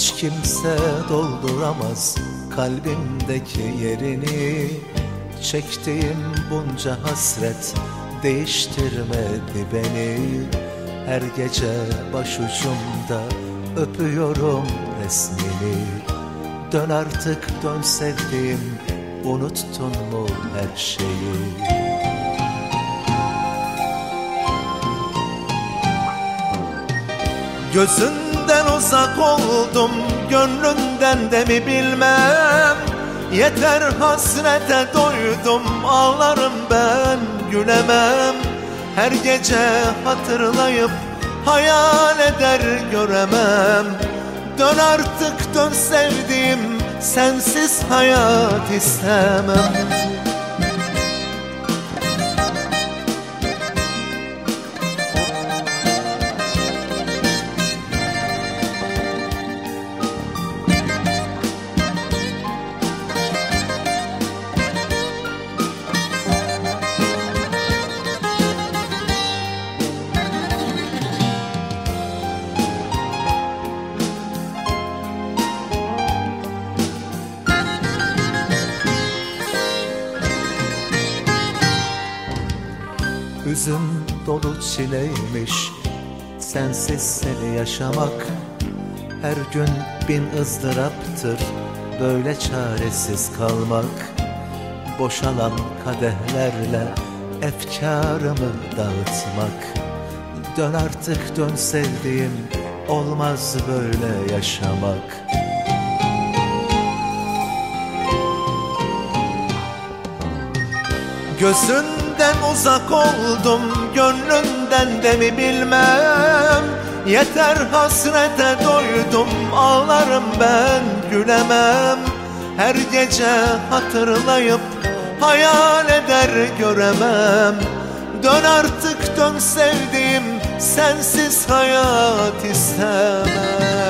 Hiç kimse dolduramaz kalbimdeki yerini. Çektiğim bunca hasret değiştirmedi beni. Her gece başucumda öpüyorum resmini. Dön artık dön sevdiğim, unuttun mu her şeyi? Gözünden uzak oldum, gönlünden de mi bilmem. Yeter hasrete doydum, ağlarım ben gülemem. Her gece hatırlayıp hayal eder göremem. Dön artık dön sevdiğim, sensiz hayat istemem. Hüzün dolu çileymiş sensiz seni yaşamak. Her gün bin ızdıraptır böyle çaresiz kalmak. Boşalan kadehlerle efkarımı dağıtmak. Dön artık dön sevdiğim, olmaz böyle yaşamak. Gözünden uzak oldum, gönlünden de mi bilmem. Yeter hasrete doydum, ağlarım ben gülemem. Her gece hatırlayıp hayal eder göremem. Dön artık dön sevdiğim, sensiz hayat istemem.